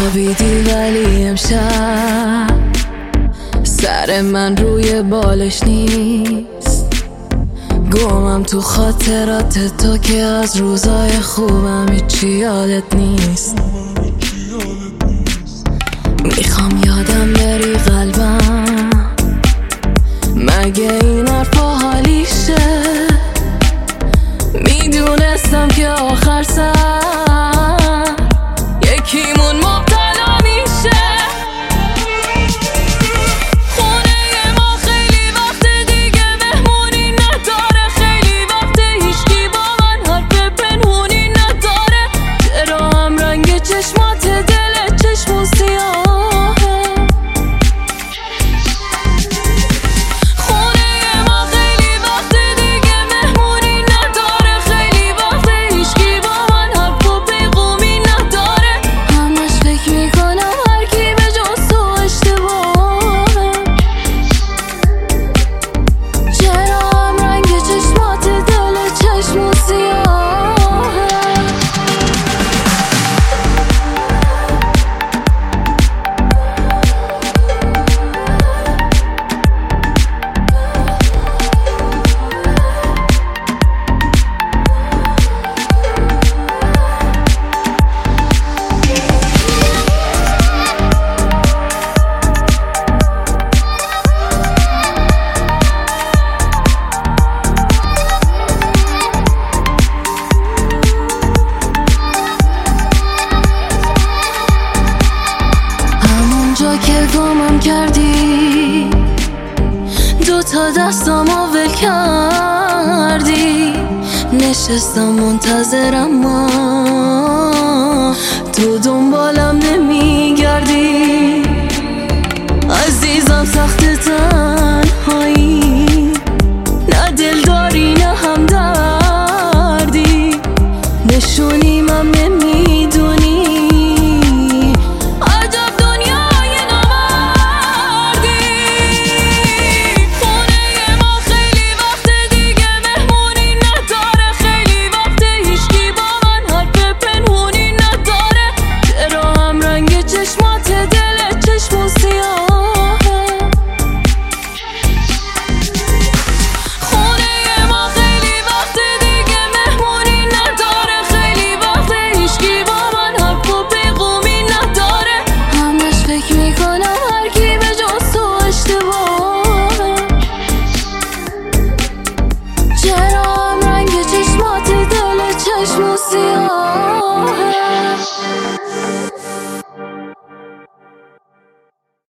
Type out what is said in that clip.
خوابیدی ولی امشب سر من روی بالش نیست. گمم تو خاطرات تو که از روزای خوبم هیچی یادت نیست. میخوام یادم بری قلبم، مگه این حرفا حالیشه؟ میدونستم که آخر سر یکیمون مبتلا میشه. خونه ما خیلی وقت دیگه مهمونی نداره، خیلی وقت هیچکی با من حرف پنهونی نداره. چرا هم رنگ چشمات دل چشمون سیاهه؟ خونه ما خیلی وقت دیگه مهمونی نداره، خیلی وقت هیچکی با من حرف و پیغامی نداره. همش فکر میکنم هر کی به جز تو اشتباهه. چرا هم رنگ چشمات دل چشمون سیاهه؟ که گمم کردی، دوتا دستامو ول کردی، نشستم منتظرم ما تو دنبالم نمیگردی. عزیزم سخت تنهایی، نه دل داری نه همدردی، نشونی من نمیدونی. چشمات دل چشمون سیاهه. خونه ما خیلی وقت دیگه مهمونی نداره، خیلی وقت هیچکی با من حرف و پیغامی نداره. همش فکر میکنم هر کی به جز تو اشتباهه. چرا هم رنگ چشمات دل چشمون سیاهه؟